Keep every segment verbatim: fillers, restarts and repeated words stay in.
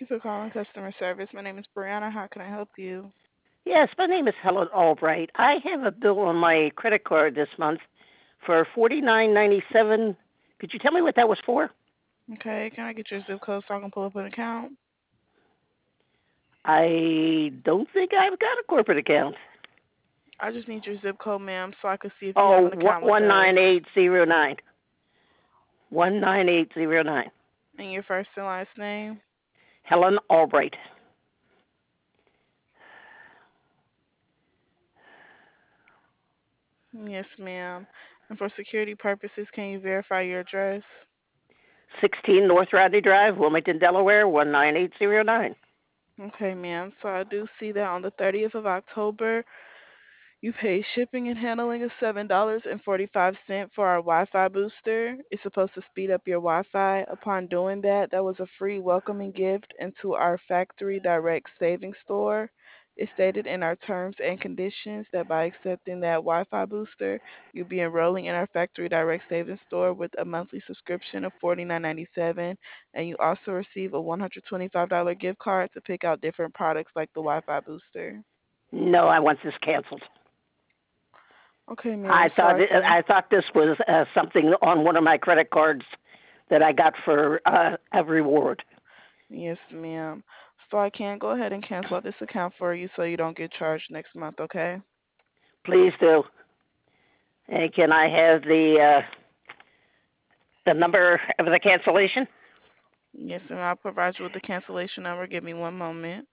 you for calling customer service. My name is Brianna. How can I help you? Yes, my name is Helen Albright. I have a bill on my credit card this month for forty nine ninety seven. Could you tell me what that was for? Okay, can I get your zip code so I can pull up an account? I don't think I've got a corporate account. I just need your zip code, ma'am, so I can see if you have Oh, an account with one us. nine eight zero nine. One nine eight zero nine. And your first and last name? Helen Albright. Yes, ma'am. And for security purposes, can you verify your address? Sixteen North Rodney Drive, Wilmington, Delaware. One nine eight zero nine. Okay, ma'am. So I do see that on the thirtieth of October, you pay shipping and handling of seven dollars and forty-five cents for our Wi-Fi booster. It's supposed to speed up your Wi-Fi. Upon doing that, that was a free welcoming gift into our factory direct savings store. It stated in our terms and conditions that by accepting that Wi-Fi booster, you'll be enrolling in our factory direct savings store with a monthly subscription of forty-nine ninety-seven, and you also receive a one hundred twenty-five dollars gift card to pick out different products like the Wi-Fi booster. No, I want this canceled. Okay, I ma'am. So thought I it, can. I thought this was uh, something on one of my credit cards that I got for uh, a reward. Yes, ma'am. So I can go ahead and cancel out this account for you so you don't get charged next month, okay? Please do. And can I have the uh, the number of the cancellation? Yes, and I'll provide you with the cancellation number. Give me one moment.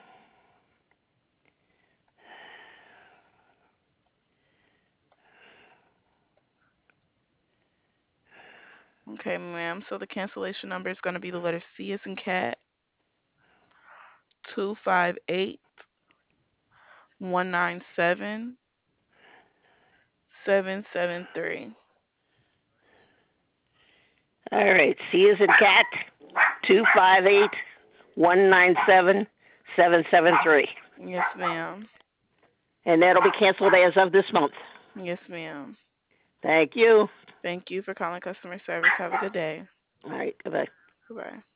Okay, ma'am. So the cancellation number is going to be the letter C as in cat, two five eight one nine seven seven seven three. All right. C is in cat. Two five eight one nine seven seven seven three. Yes, ma'am. And that'll be canceled as of this month. Yes, ma'am. Thank you. Thank you for calling customer service. Have a good day. All right. Goodbye. Goodbye.